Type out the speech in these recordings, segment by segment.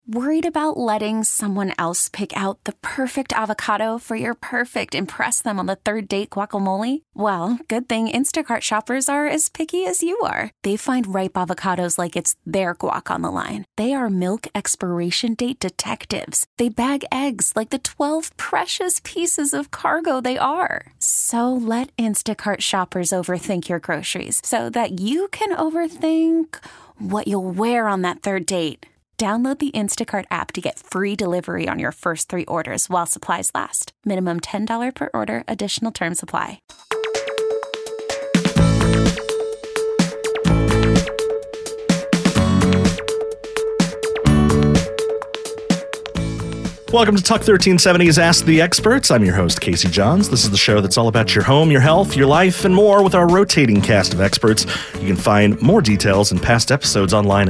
Worried about letting someone else pick out the perfect avocado for your perfect impress them on the third date guacamole? Well, good thing Instacart shoppers are as picky as you are. They find ripe avocados like it's their guac on the line. They are milk expiration date detectives. They bag eggs like the 12 precious pieces of cargo they are. So let Instacart shoppers overthink your groceries so that you can overthink what you'll wear on that third date. Download the Instacart app to get free delivery on your first 3 orders while supplies last. Minimum $10 per order. Additional terms apply. Welcome to Talk 1370's Ask the Experts. I'm your host, Casey Johns. This is the show that's all about your home, your health, your life, and more with our rotating cast of experts. You can find more details and past episodes online at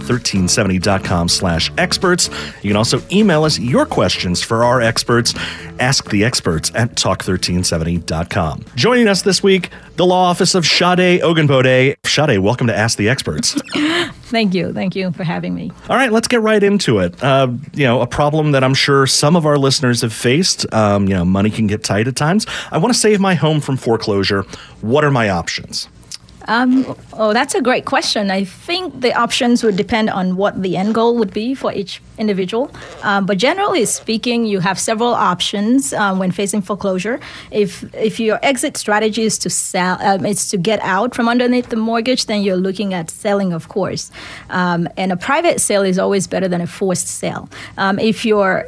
talk1370.com/experts. You can also email us your questions for our experts. Ask the experts at talk1370.com. Joining us this week, the law office of Sade Ogunbode. Sade, welcome to Ask the Experts. Thank you. Thank you for having me. All right, let's get right into it. A problem that I'm sure some of our listeners have faced. Money can get tight at times. I want to save my home from foreclosure. What are my options? That's a great question. I think the options would depend on what the end goal would be for each individual. But generally speaking, you have several options when facing foreclosure. If your exit strategy is to sell, it's to get out from underneath the mortgage, then you're looking at selling, of course. And a private sale is always better than a forced sale. If your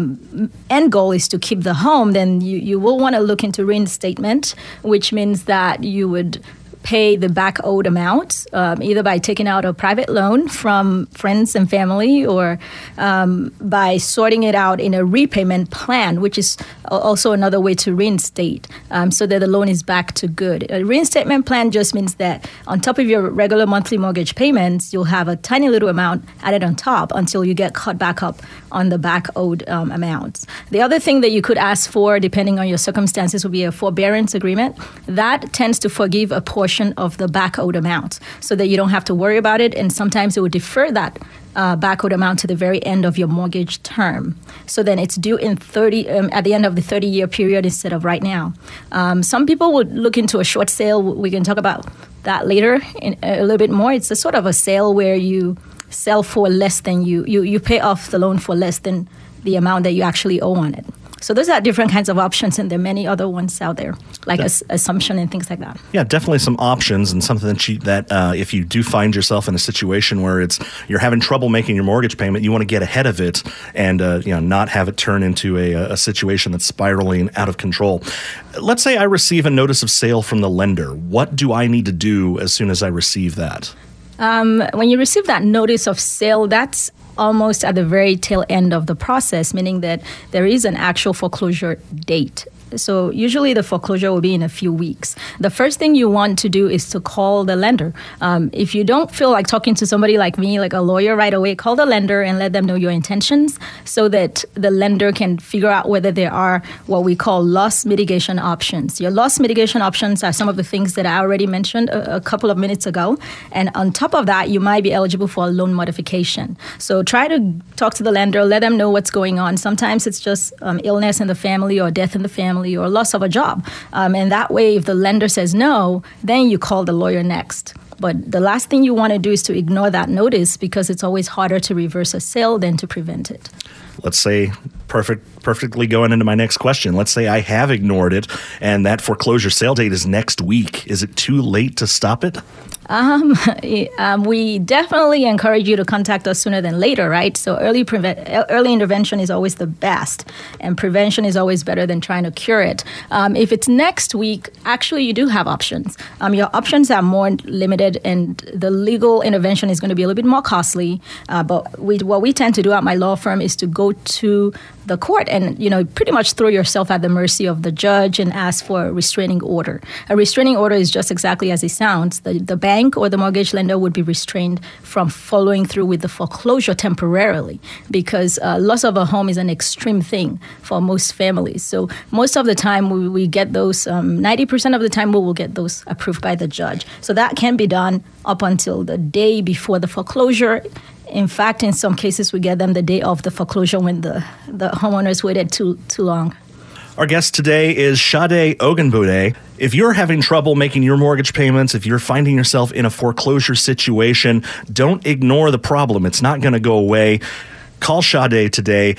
end goal is to keep the home, then you will want to look into reinstatement, which means that you would pay the back owed amount, either by taking out a private loan from friends and family or by sorting it out in a repayment plan, which is also another way to reinstate so that the loan is back to good. A reinstatement plan just means that on top of your regular monthly mortgage payments, you'll have a tiny little amount added on top until you get caught back up on the back owed amounts. The other thing that you could ask for, depending on your circumstances, would be a forbearance agreement. That tends to forgive a portion of the back owed amount so that you don't have to worry about it. And sometimes it would defer that back owed amount to the very end of your mortgage term. So then it's due in at the end of the 30-year period instead of right now. Some people would look into a short sale. We can talk about that later in a little bit more. It's a sort of a sale where you sell for less than you pay off the loan for less than the amount that you actually owe on it. So those are different kinds of options, and there are many other ones out there, like assumption and things like that. Yeah, definitely some options, and something that if you do find yourself in a situation where you're having trouble making your mortgage payment, you want to get ahead of it and not have it turn into a situation that's spiraling out of control. Let's say I receive a notice of sale from the lender. What do I need to do as soon as I receive that? When you receive that notice of sale, that's almost at the very tail end of the process, meaning that there is an actual foreclosure date. So usually the foreclosure will be in a few weeks. The first thing you want to do is to call the lender. If you don't feel like talking to somebody like me, like a lawyer right away, call the lender and let them know your intentions so that the lender can figure out whether there are what we call loss mitigation options. Your loss mitigation options are some of the things that I already mentioned a couple of minutes ago. And on top of that, you might be eligible for a loan modification. So try to talk to the lender, let them know what's going on. Sometimes it's just illness in the family or death in the family or loss of a job. And that way, if the lender says no, then you call the lawyer next. But the last thing you want to do is to ignore that notice because it's always harder to reverse a sale than to prevent it. Let's say, perfectly going into my next question, let's say I have ignored it and that foreclosure sale date is next week. Is it too late to stop it? We definitely encourage you to contact us sooner than later, right? So early intervention is always the best, and prevention is always better than trying to cure it. If it's next week, actually you do have options. Your options are more limited, and the legal intervention is going to be a little bit more costly. But what we tend to do at my law firm is to go to the court and, pretty much throw yourself at the mercy of the judge and ask for a restraining order. A restraining order is just exactly as it sounds. The bank or the mortgage lender would be restrained from following through with the foreclosure temporarily because loss of a home is an extreme thing for most families. So most of the time we get those, 90% of the time we will get those approved by the judge. So that can be done up until the day before the foreclosure In fact, in some cases, we get them the day of the foreclosure when the homeowners waited too long. Our guest today is Sade Ogunbode. If you're having trouble making your mortgage payments, if you're finding yourself in a foreclosure situation, don't ignore the problem. It's not going to go away. Call Sade today,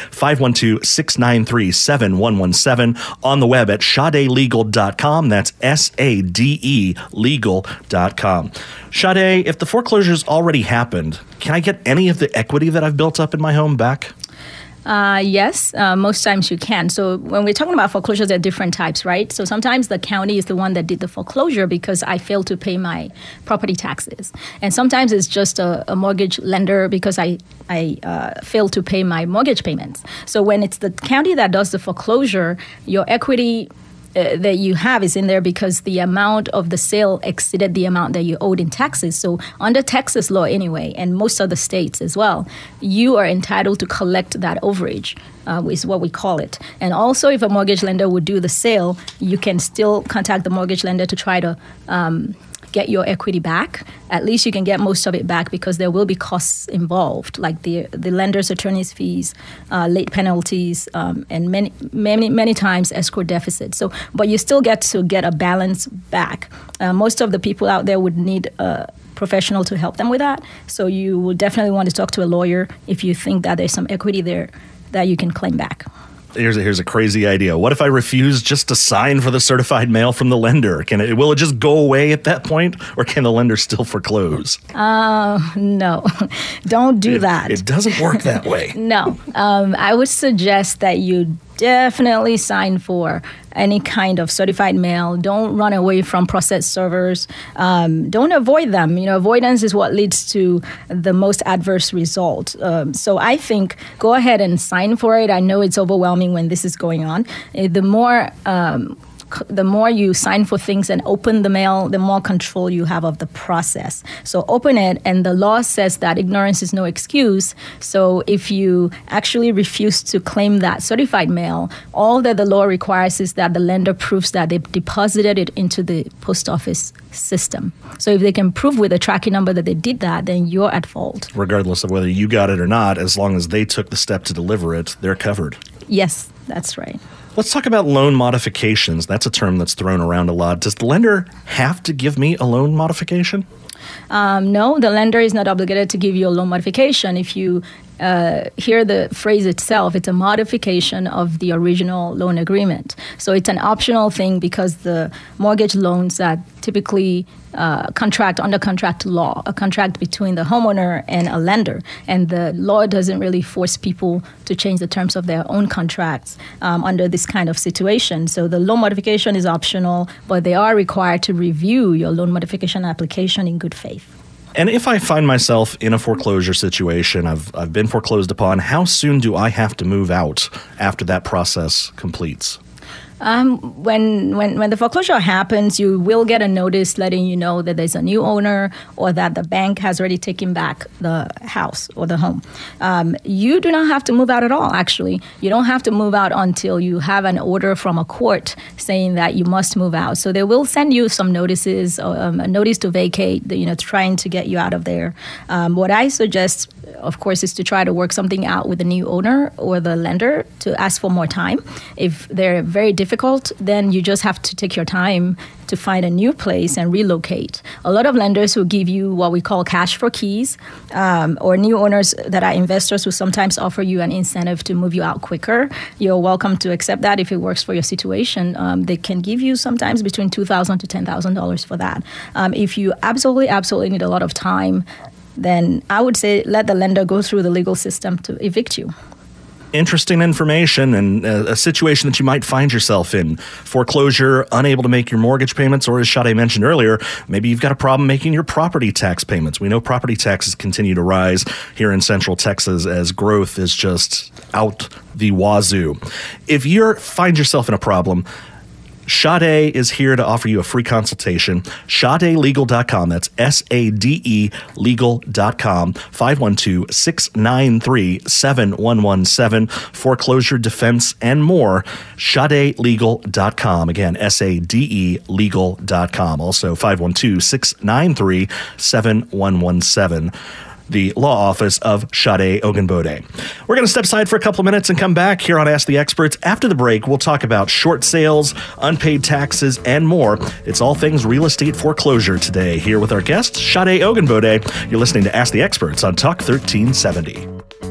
512-693-7117, on the web at sadelegal.com. That's SADE legal.com. Sade, if the foreclosure's already happened, can I get any of the equity that I've built up in my home back? Yes, most times you can. So when we're talking about foreclosures, there are different types, right? So sometimes the county is the one that did the foreclosure because I failed to pay my property taxes. And sometimes it's just a mortgage lender because I failed to pay my mortgage payments. So when it's the county that does the foreclosure, your equity that you have is in there because the amount of the sale exceeded the amount that you owed in taxes. So under Texas law anyway, and most other states as well, you are entitled to collect that overage, is what we call it. And also if a mortgage lender would do the sale, you can still contact the mortgage lender to try to get your equity back. At least you can get most of it back because there will be costs involved, like the lender's attorney's fees, late penalties, and many times escrow deficits. So, but you still get to get a balance back. Most of the people out there would need a professional to help them with that. So you will definitely want to talk to a lawyer if you think that there's some equity there that you can claim back. Here's a crazy idea. What if I refuse just to sign for the certified mail from the lender? Will it just go away at that point, or can the lender still foreclose? No, don't do that. It doesn't work that way. No, I would suggest that you definitely sign for any kind of certified mail. Don't run away from processed servers. Don't avoid them. Avoidance is what leads to the most adverse result. So I think go ahead and sign for it. I know it's overwhelming when this is going on. The more you sign for things and open the mail, the more control you have of the process. So open it, and the law says that ignorance is no excuse. So if you actually refuse to claim that certified mail, all that the law requires is that the lender proves that they deposited it into the post office system. So if they can prove with a tracking number that they did that, then you're at fault. Regardless of whether you got it or not, as long as they took the step to deliver it, they're covered. Yes, that's right. Let's talk about loan modifications. That's a term that's thrown around a lot. Does the lender have to give me a loan modification? No, the lender is not obligated to give you a loan modification. If you hear the phrase itself, it's a modification of the original loan agreement. So it's an optional thing because the mortgage loans are typically under contract law, a contract between the homeowner and a lender. And the law doesn't really force people to change the terms of their own contracts under this kind of situation. So the loan modification is optional, but they are required to review your loan modification application in good faith. And if I find myself in a foreclosure situation, I've been foreclosed upon, how soon do I have to move out after that process completes? When the foreclosure happens, you will get a notice letting you know that there's a new owner or that the bank has already taken back the house or the home. You do not have to move out at all, actually. You don't have to move out until you have an order from a court saying that you must move out. So they will send you some notices, a notice to vacate, trying to get you out of there. What I suggest, of course, is to try to work something out with the new owner or the lender to ask for more time. If they're very difficult, then you just have to take your time to find a new place and relocate. A lot of lenders will give you what we call cash for keys, or new owners that are investors will sometimes offer you an incentive to move you out quicker. You're welcome to accept that if it works for your situation. They can give you sometimes between $2,000 to $10,000 for that. If you absolutely need a lot of time, then I would say let the lender go through the legal system to evict you. Interesting information and a situation that you might find yourself in. Foreclosure, unable to make your mortgage payments, or as Sade mentioned earlier, maybe you've got a problem making your property tax payments. We know property taxes continue to rise here in Central Texas as growth is just out the wazoo. If you find yourself in a problem, Sade is here to offer you a free consultation. SadeLegal.com. That's SADE legal.com. 512-693-7117. Foreclosure, defense, and more. SadeLegal.com. Again, SADE legal.com. Also, 512-693-7117. the law office of Sade Ogunbode. We're going to step aside for a couple of minutes and come back here on Ask the Experts. After the break, we'll talk about short sales, unpaid taxes, and more. It's all things real estate foreclosure today. Here with our guest, Sade Ogunbode. You're listening to Ask the Experts on Talk 1370.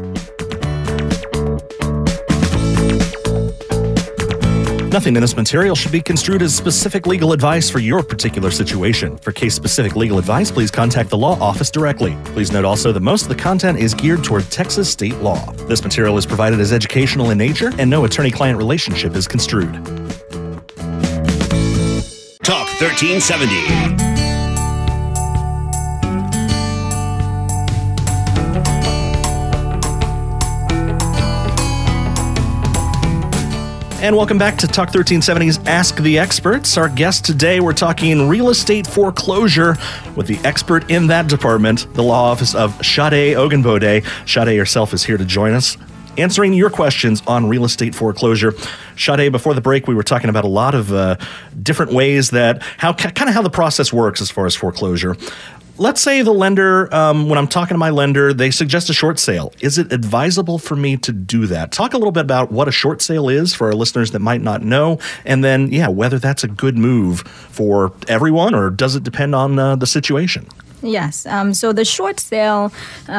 Nothing in this material should be construed as specific legal advice for your particular situation. For case-specific legal advice, please contact the law office directly. Please note also that most of the content is geared toward Texas state law. This material is provided as educational in nature, and no attorney-client relationship is construed. Talk 1370. And welcome back to Talk 1370's Ask the Experts. Our guest today, we're talking real estate foreclosure with the expert in that department, the law office of Sade Ogunbode. Sade herself is here to join us, answering your questions on real estate foreclosure. Sade, before the break, we were talking about a lot of different ways that how the process works as far as foreclosure. Let's say the lender, when I'm talking to my lender, they suggest a short sale. Is it advisable for me to do that? Talk a little bit about what a short sale is for our listeners that might not know, and then, whether that's a good move for everyone, or does it depend on the situation? Yes. So the short sale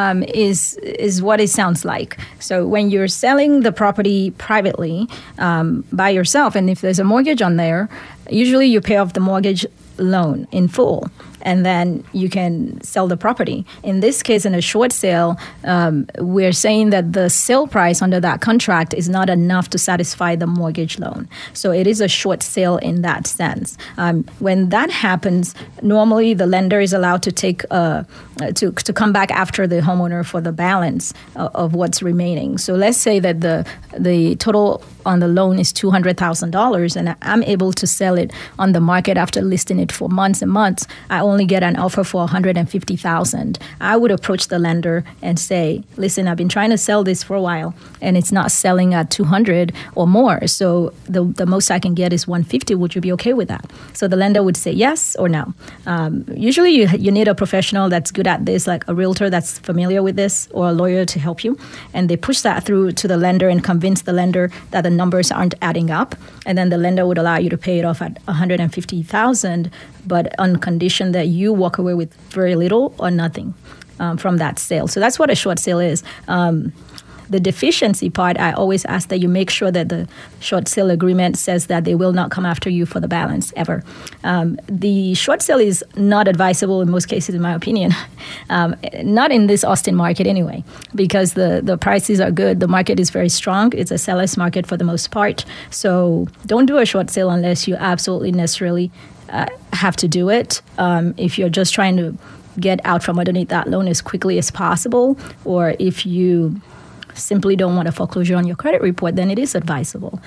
is what it sounds like. So when you're selling the property privately by yourself, and if there's a mortgage on there, usually you pay off the mortgage loan in full, and then you can sell the property. In this case, in a short sale, we're saying that the sale price under that contract is not enough to satisfy the mortgage loan. So it is a short sale in that sense. When that happens, normally the lender is allowed to take to come back after the homeowner for the balance of what's remaining. So let's say that the total on the loan is $200,000, and I'm able to sell it on the market after listing it for months and months. I only get an offer for $150,000. I would approach the lender and say, listen, I've been trying to sell this for a while, and it's not selling at $200 or more. So the most I can get is $150. Would you be okay with that? So the lender would say yes or no. Usually you need a professional that's good at this, like a realtor that's familiar with this, or a lawyer to help you. And they push that through to the lender and convince the lender that the numbers aren't adding up. And then the lender would allow you to pay it off at $150,000, but on condition that you walk away with very little or nothing from that sale. So that's what a short sale is. The deficiency part, I always ask that you make sure that the short sale agreement says that they will not come after you for the balance ever. The short sale is not advisable in most cases, in my opinion. Not in this Austin market anyway, because the prices are good. The market is very strong. It's a seller's market for the most part. So don't do a short sale unless you absolutely necessarily have to do it. If you're just trying to get out from underneath that loan as quickly as possible, or if you simply don't want a foreclosure on your credit report, then it is advisable.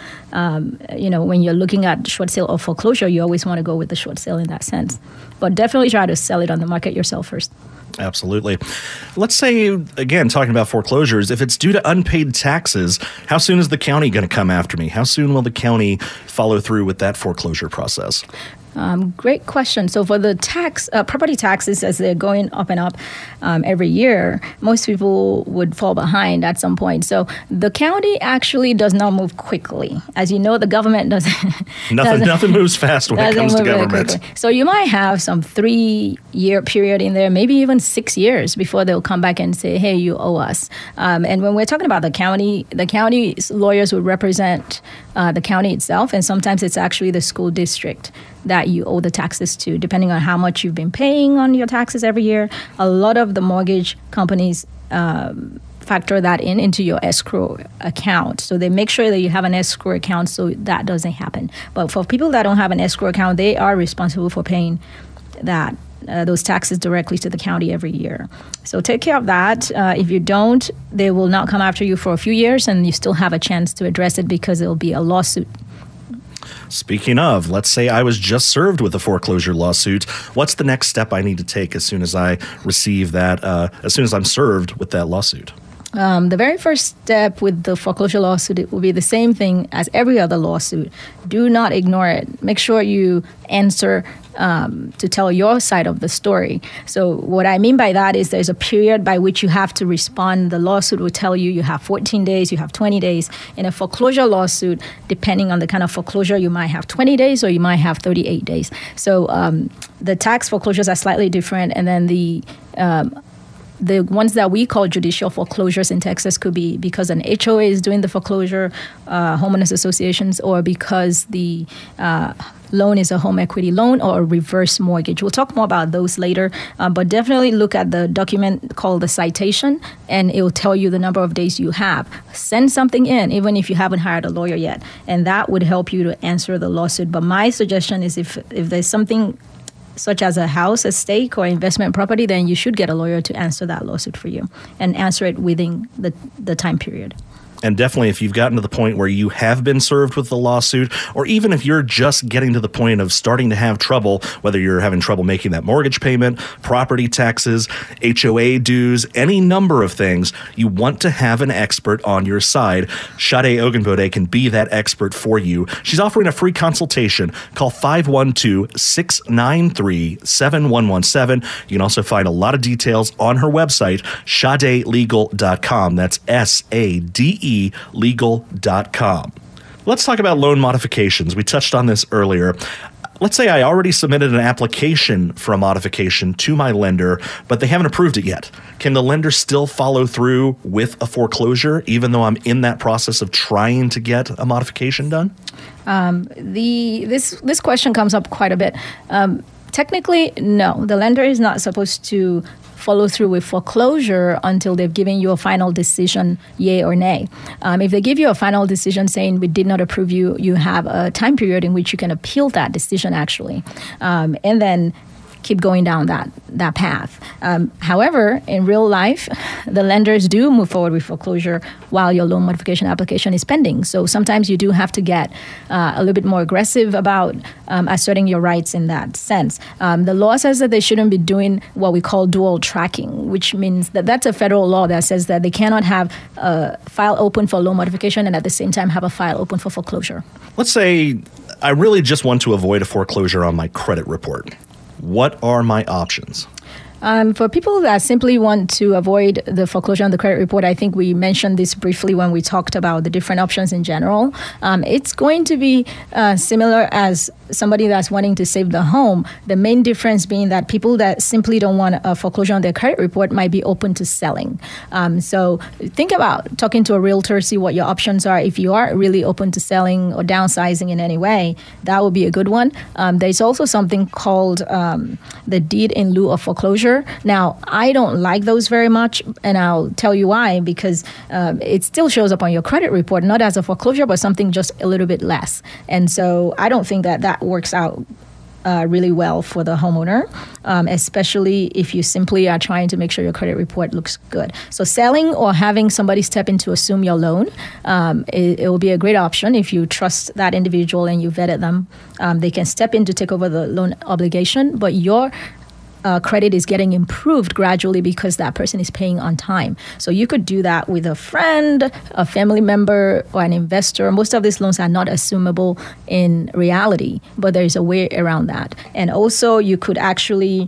When you're looking at short sale or foreclosure, you always want to go with the short sale in that sense. But definitely try to sell it on the market yourself first. Absolutely. Let's say, again, talking about foreclosures, if it's due to unpaid taxes, how soon is the county going to come after me? How soon will the county follow through with that foreclosure process? Great question. So for the property taxes, as they're going up and up every year, most people would fall behind at some point. So the county actually does not move quickly. As you know, the government doesn't. Nothing moves fast when it comes to government. So you might have some 3-year period in there, maybe even 6 years before they'll come back and say, hey, you owe us. And when we're talking about the county's lawyers would represent the county itself, and sometimes it's actually the school district that you owe the taxes to, depending on how much you've been paying on your taxes every year. A lot of the mortgage companies factor that into your escrow account. So they make sure that you have an escrow account so that doesn't happen. But for people that don't have an escrow account, they are responsible for paying those taxes directly to the county every year. So take care of that. If you don't, they will not come after you for a few years, and you still have a chance to address it because it will be a lawsuit. Speaking of, let's say I was just served with a foreclosure lawsuit. What's the next step I need to take as soon as I receive that, as soon as I'm served with that lawsuit? The very first step with the foreclosure lawsuit, it will be the same thing as every other lawsuit. Do not ignore it. Make sure you answer to tell your side of the story. So what I mean by that is there's a period by which you have to respond. The lawsuit will tell you have 14 days, you have 20 days. In a foreclosure lawsuit, depending on the kind of foreclosure, you might have 20 days or you might have 38 days. So the tax foreclosures are slightly different, and then the ones that we call judicial foreclosures in Texas could be because an HOA is doing the foreclosure, homeowners associations, or because the loan is a home equity loan or a reverse mortgage. We'll talk more about those later, but definitely look at the document called the citation, and it will tell you the number of days you have. Send something in, even if you haven't hired a lawyer yet, and that would help you to answer the lawsuit. But my suggestion is if there's something such as a house, a stake, or investment property, then you should get a lawyer to answer that lawsuit for you and answer it within the time period. And definitely, if you've gotten to the point where you have been served with the lawsuit, or even if you're just getting to the point of starting to have trouble, whether you're having trouble making that mortgage payment, property taxes, HOA dues, any number of things, you want to have an expert on your side. Sade Ogunbode can be that expert for you. She's offering a free consultation. Call 512-693-7117. You can also find a lot of details on her website, SadeLegal.com. That's SADE. legal.com. Let's talk about loan modifications. We touched on this earlier. Let's say I already submitted an application for a modification to my lender, but they haven't approved it yet. Can the lender still follow through with a foreclosure, even though I'm in that process of trying to get a modification done? This question comes up quite a bit. Technically, no. The lender is not supposed to follow through with foreclosure until they've given you a final decision, yay or nay. If they give you a final decision saying we did not approve you, you have a time period in which you can appeal that decision, actually. And then keep going down that path. However, in real life, the lenders do move forward with foreclosure while your loan modification application is pending. So sometimes you do have to get a little bit more aggressive about asserting your rights in that sense. The law says that they shouldn't be doing what we call dual tracking, which means that that's a federal law that says that they cannot have a file open for loan modification and at the same time have a file open for foreclosure. Let's say I really just want to avoid a foreclosure on my credit report. What are my options? For people that simply want to avoid the foreclosure on the credit report, I think we mentioned this briefly when we talked about the different options in general. It's going to be similar as somebody that's wanting to save the home. The main difference being that people that simply don't want a foreclosure on their credit report might be open to selling. So think about talking to a realtor, see what your options are. If you are really open to selling or downsizing in any way, that would be a good one. There's also something called the deed in lieu of foreclosure. Now, I don't like those very much, and I'll tell you why, because it still shows up on your credit report, not as a foreclosure, but something just a little bit less. And so I don't think that works out really well for the homeowner, especially if you simply are trying to make sure your credit report looks good. So selling or having somebody step in to assume your loan, it will be a great option if you trust that individual and you vetted them. They can step in to take over the loan obligation, but your credit is getting improved gradually because that person is paying on time. So you could do that with a friend, a family member, or an investor. Most of these loans are not assumable in reality, but there's a way around that. And also you could actually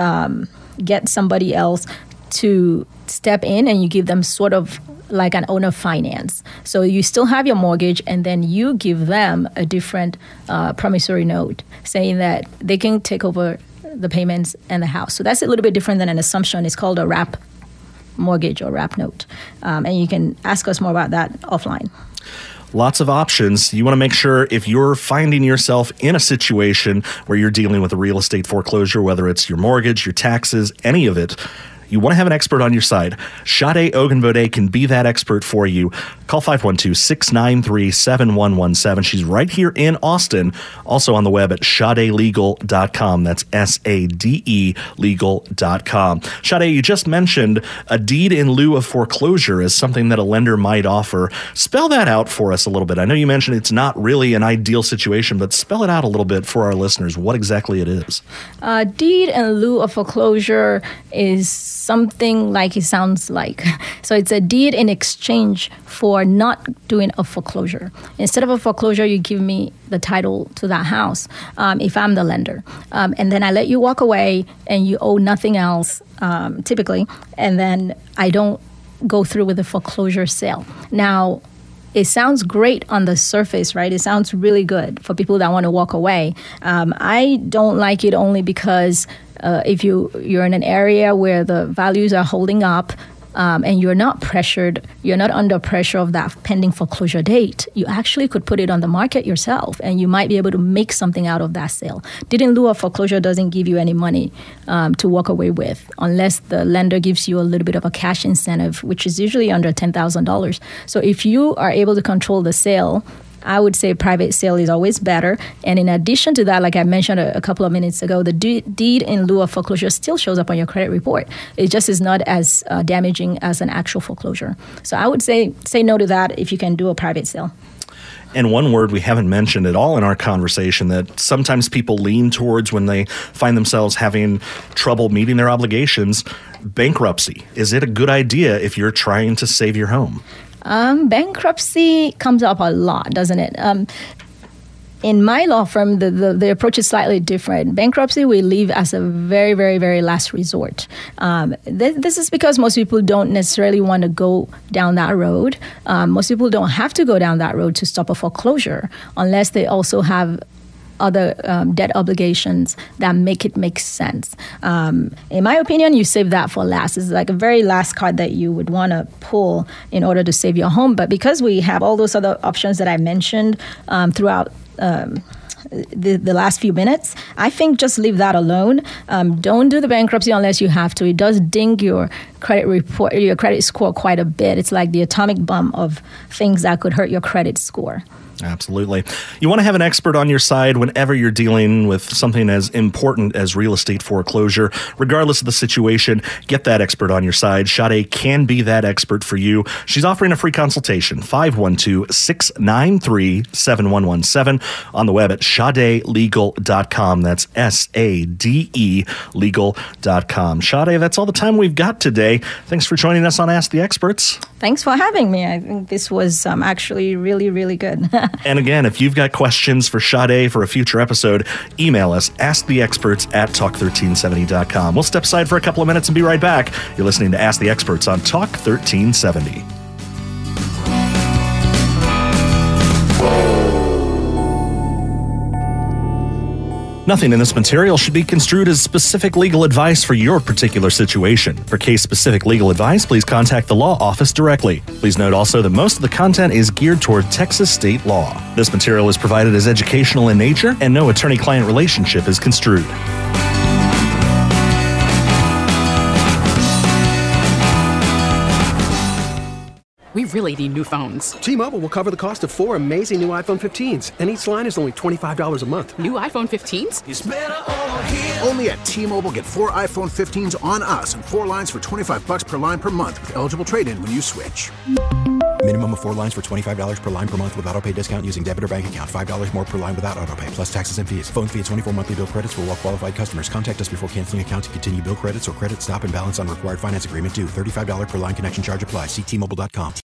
get somebody else to step in and you give them sort of like an owner finance. So you still have your mortgage and then you give them a different promissory note saying that they can take over the payments and the house. So that's a little bit different than an assumption. It's called a wrap mortgage or wrap note. And you can ask us more about that offline. Lots of options. You want to make sure if you're finding yourself in a situation where you're dealing with a real estate foreclosure, whether it's your mortgage, your taxes, any of it, you want to have an expert on your side. Sade Ogunbode can be that expert for you. Call 512-693-7117. She's right here in Austin, also on the web at SadeLegal.com. That's SADE legal.com. Sade, you just mentioned a deed in lieu of foreclosure is something that a lender might offer. Spell that out for us a little bit. I know you mentioned it's not really an ideal situation, but spell it out a little bit for our listeners, what exactly it is. Deed in lieu of foreclosure is something like it sounds like. So it's a deed in exchange for not doing a foreclosure. Instead of a foreclosure, you give me the title to that house if I'm the lender. And then I let you walk away and you owe nothing else, typically. And then I don't go through with the foreclosure sale. Now, it sounds great on the surface, right? It sounds really good for people that want to walk away. I don't like it only because if you're in an area where the values are holding up, and you're not pressured, you're not under pressure of that pending foreclosure date, you actually could put it on the market yourself and you might be able to make something out of that sale. Deed in lieu of foreclosure doesn't give you any money to walk away with unless the lender gives you a little bit of a cash incentive, which is usually under $10,000. So if you are able to control the sale, I would say private sale is always better. And in addition to that, like I mentioned a couple of minutes ago, the deed in lieu of foreclosure still shows up on your credit report. It just is not as damaging as an actual foreclosure. So I would say no to that if you can do a private sale. And one word we haven't mentioned at all in our conversation that sometimes people lean towards when they find themselves having trouble meeting their obligations, bankruptcy. Is it a good idea if you're trying to save your home? Bankruptcy comes up a lot, doesn't it? In my law firm, the approach is slightly different. Bankruptcy we leave as a very, very, very last resort. This is because most people don't necessarily want to go down that road. Most people don't have to go down that road to stop a foreclosure unless they also have other debt obligations that make it make sense. In my opinion, you save that for last. It's like a very last card that you would want to pull in order to save your home. But because we have all those other options that I mentioned throughout the last few minutes, I think just leave that alone. Don't do the bankruptcy unless you have to. It does ding your credit report, your credit score quite a bit. It's like the atomic bomb of things that could hurt your credit score. Absolutely. You want to have an expert on your side whenever you're dealing with something as important as real estate foreclosure. Regardless of the situation, get that expert on your side. Sade can be that expert for you. She's offering a free consultation, 512-693-7117 on the web at SadeLegal.com. That's SADE legal.com. Sade, that's all the time we've got today. Thanks for joining us on Ask the Experts. Thanks for having me. I think this was actually really, really good. And again, if you've got questions for Sade for a future episode, email us, asktheexperts@talk1370.com. We'll step aside for a couple of minutes and be right back. You're listening to Ask the Experts on Talk 1370. Nothing in this material should be construed as specific legal advice for your particular situation. For case-specific legal advice, please contact the law office directly. Please note also that most of the content is geared toward Texas state law. This material is provided as educational in nature, and no attorney-client relationship is construed. We really need new phones. T-Mobile will cover the cost of 4 amazing new iPhone 15s, and each line is only $25 a month. New iPhone 15s? It's better over here. Only at T-Mobile, get 4 iPhone 15s on us and 4 lines for $25 per line per month with eligible trade-in when you switch. Minimum of 4 lines for $25 per line per month with autopay discount using debit or bank account. $5 more per line without autopay, plus taxes and fees. Phone fee at 24 monthly bill credits for well-qualified customers. Contact us before canceling account to continue bill credits or credit stop and balance on required finance agreement due. $35 per line connection charge applies. See T-Mobile.com.